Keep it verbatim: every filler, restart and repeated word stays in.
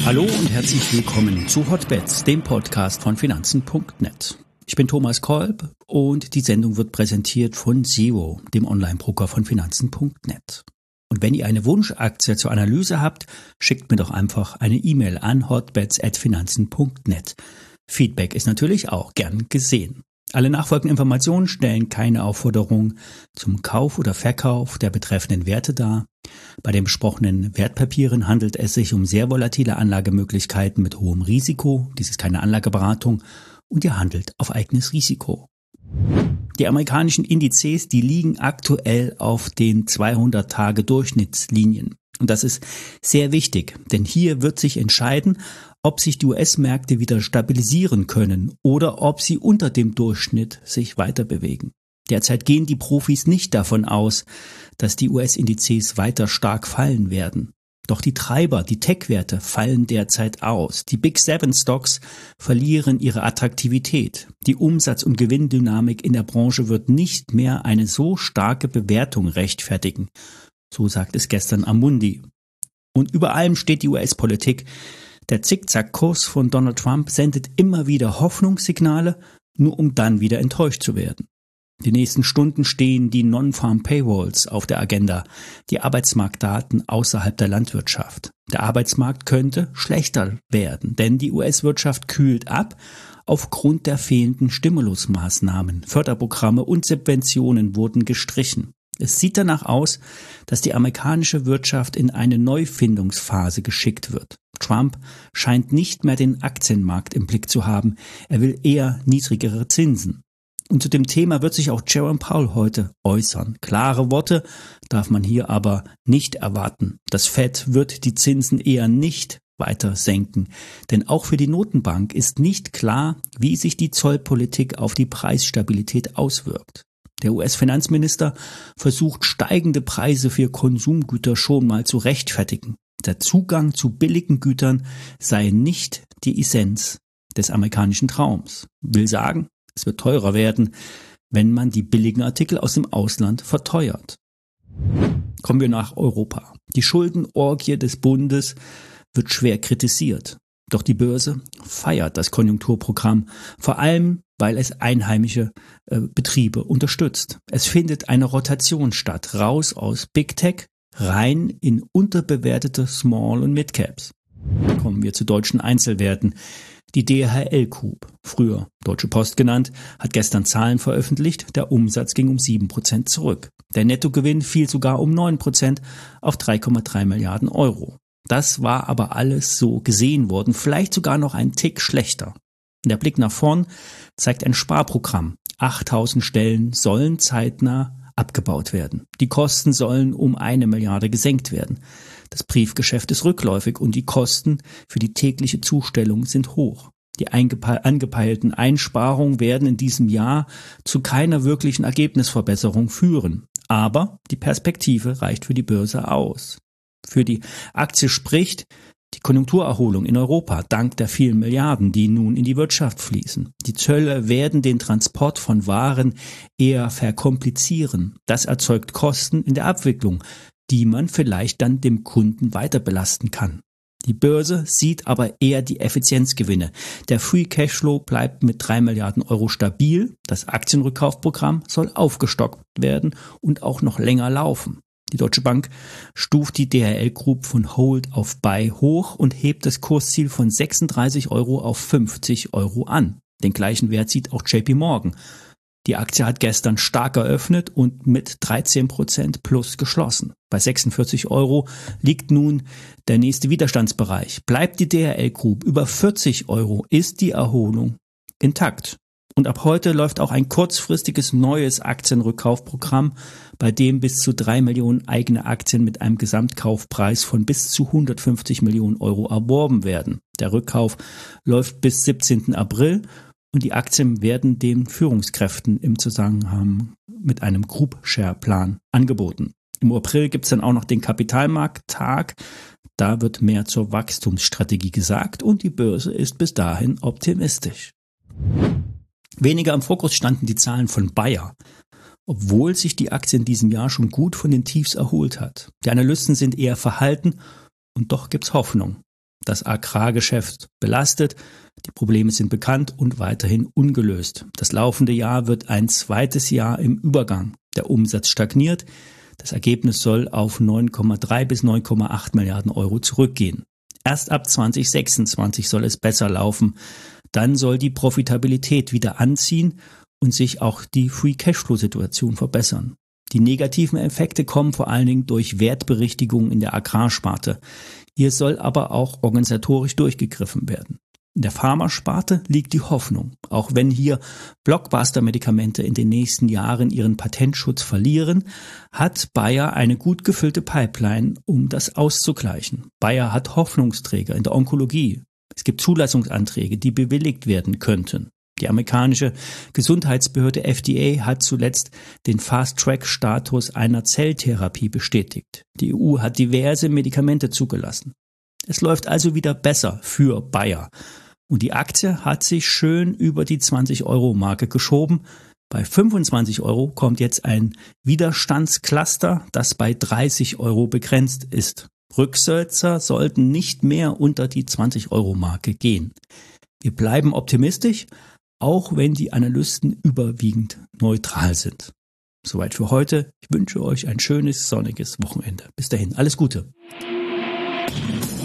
Hallo und herzlich willkommen zu Hotbets, dem Podcast von Finanzen Punkt net. Ich bin Thomas Kolb und die Sendung wird präsentiert von Zero, dem Online-Broker von Finanzen Punkt net. Und wenn ihr eine Wunschaktie zur Analyse habt, schickt mir doch einfach eine E-Mail an hotbets at finanzen punkt net. Feedback ist natürlich auch gern gesehen. Alle nachfolgenden Informationen stellen keine Aufforderung zum Kauf oder Verkauf der betreffenden Werte dar. Bei den besprochenen Wertpapieren handelt es sich um sehr volatile Anlagemöglichkeiten mit hohem Risiko. Dies ist keine Anlageberatung und ihr handelt auf eigenes Risiko. Die amerikanischen Indizes, die liegen aktuell auf den zweihundert-Tage-Durchschnittslinien. Und das ist sehr wichtig, denn hier wird sich entscheiden, ob sich die U S-Märkte wieder stabilisieren können oder ob sie unter dem Durchschnitt sich weiter bewegen. Derzeit gehen die Profis nicht davon aus, dass die U S-Indizes weiter stark fallen werden. Doch die Treiber, die Tech-Werte, fallen derzeit aus. Die Big Seven Stocks verlieren ihre Attraktivität. Die Umsatz- und Gewinndynamik in der Branche wird nicht mehr eine so starke Bewertung rechtfertigen. So sagt es gestern Amundi. Und über allem steht die U S-Politik. Der Zickzackkurs von Donald Trump sendet immer wieder Hoffnungssignale, nur um dann wieder enttäuscht zu werden. Die nächsten Stunden stehen die Non-Farm Payrolls auf der Agenda, die Arbeitsmarktdaten außerhalb der Landwirtschaft. Der Arbeitsmarkt könnte schlechter werden, denn die U S-Wirtschaft kühlt ab aufgrund der fehlenden Stimulusmaßnahmen. Förderprogramme und Subventionen wurden gestrichen. Es sieht danach aus, dass die amerikanische Wirtschaft in eine Neufindungsphase geschickt wird. Trump scheint nicht mehr den Aktienmarkt im Blick zu haben. Er will eher niedrigere Zinsen. Und zu dem Thema wird sich auch Jerome Powell heute äußern. Klare Worte darf man hier aber nicht erwarten. Das Fed wird die Zinsen eher nicht weiter senken. Denn auch für die Notenbank ist nicht klar, wie sich die Zollpolitik auf die Preisstabilität auswirkt. Der U S-Finanzminister versucht, steigende Preise für Konsumgüter schon mal zu rechtfertigen. Der Zugang zu billigen Gütern sei nicht die Essenz des amerikanischen Traums. Will sagen, es wird teurer werden, wenn man die billigen Artikel aus dem Ausland verteuert. Kommen wir nach Europa. Die Schuldenorgie des Bundes wird schwer kritisiert. Doch die Börse feiert das Konjunkturprogramm, vor allem weil es einheimische äh, Betriebe unterstützt. Es findet eine Rotation statt, raus aus Big Tech, rein in unterbewertete Small- und Mid-Caps. Kommen wir zu deutschen Einzelwerten. Die D H L Group, früher Deutsche Post genannt, hat gestern Zahlen veröffentlicht. Der Umsatz ging um sieben Prozent zurück. Der Nettogewinn fiel sogar um neun Prozent auf drei Komma drei Milliarden Euro. Das war aber alles so gesehen worden, vielleicht sogar noch ein Tick schlechter. Der Blick nach vorn zeigt ein Sparprogramm. achttausend Stellen sollen zeitnah abgebaut werden. Die Kosten sollen um eine Milliarde gesenkt werden. Das Briefgeschäft ist rückläufig und die Kosten für die tägliche Zustellung sind hoch. Die eingepe- angepeilten Einsparungen werden in diesem Jahr zu keiner wirklichen Ergebnisverbesserung führen. Aber die Perspektive reicht für die Börse aus. Für die Aktie spricht die Konjunkturerholung in Europa dank der vielen Milliarden, die nun in die Wirtschaft fließen. Die Zölle werden den Transport von Waren eher verkomplizieren. Das erzeugt Kosten in der Abwicklung, die man vielleicht dann dem Kunden weiter belasten kann. Die Börse sieht aber eher die Effizienzgewinne. Der Free Cashflow bleibt mit drei Milliarden Euro stabil. Das Aktienrückkaufprogramm soll aufgestockt werden und auch noch länger laufen. Die Deutsche Bank stuft die D H L Group von Hold auf Buy hoch und hebt das Kursziel von sechsunddreißig Euro auf fünfzig Euro an. Den gleichen Wert sieht auch J P Morgan. Die Aktie hat gestern stark eröffnet und mit dreizehn Prozent plus geschlossen. Bei sechsundvierzig Euro liegt nun der nächste Widerstandsbereich. Bleibt die D H L Group über vierzig Euro, ist die Erholung intakt. Und ab heute läuft auch ein kurzfristiges neues Aktienrückkaufprogramm, bei dem bis zu drei Millionen eigene Aktien mit einem Gesamtkaufpreis von bis zu hundertfünfzig Millionen Euro erworben werden. Der Rückkauf läuft bis siebzehnten April und die Aktien werden den Führungskräften im Zusammenhang mit einem Group-Share-Plan angeboten. Im April gibt es dann auch noch den Kapitalmarkttag. Da wird mehr zur Wachstumsstrategie gesagt und die Börse ist bis dahin optimistisch. Weniger im Fokus standen die Zahlen von Bayer, obwohl sich die Aktie in diesem Jahr schon gut von den Tiefs erholt hat. Die Analysten sind eher verhalten und doch gibt's Hoffnung. das Agrargeschäft belastet. Die Probleme sind bekannt und weiterhin ungelöst. Das laufende Jahr wird ein zweites Jahr im Übergang. Der Umsatz stagniert. Das Ergebnis soll auf neun Komma drei bis neun Komma acht Milliarden Euro zurückgehen. Erst ab zwanzig sechsundzwanzig soll es besser laufen. Dann soll die Profitabilität wieder anziehen und sich auch die Free-Cashflow-Situation verbessern. Die negativen Effekte kommen vor allen Dingen durch Wertberichtigungen in der Agrarsparte. Hier soll aber auch organisatorisch durchgegriffen werden. In der Pharmasparte liegt die Hoffnung. Auch wenn hier Blockbuster-Medikamente in den nächsten Jahren ihren Patentschutz verlieren, hat Bayer eine gut gefüllte Pipeline, um das auszugleichen. Bayer hat Hoffnungsträger in der Onkologie. Es gibt Zulassungsanträge, die bewilligt werden könnten. Die amerikanische Gesundheitsbehörde F D A hat zuletzt den Fast-Track-Status einer Zelltherapie bestätigt. Die E U hat diverse Medikamente zugelassen. Es läuft also wieder besser für Bayer. Und die Aktie hat sich schön über die zwanzig-Euro-Marke geschoben. Bei fünfundzwanzig Euro kommt jetzt ein Widerstandscluster, das bei dreißig Euro begrenzt ist. Rücksetzer sollten nicht mehr unter die zwanzig-Euro-Marke gehen. Wir bleiben optimistisch, auch wenn die Analysten überwiegend neutral sind. Soweit für heute. Ich wünsche euch ein schönes, sonniges Wochenende. Bis dahin, alles Gute.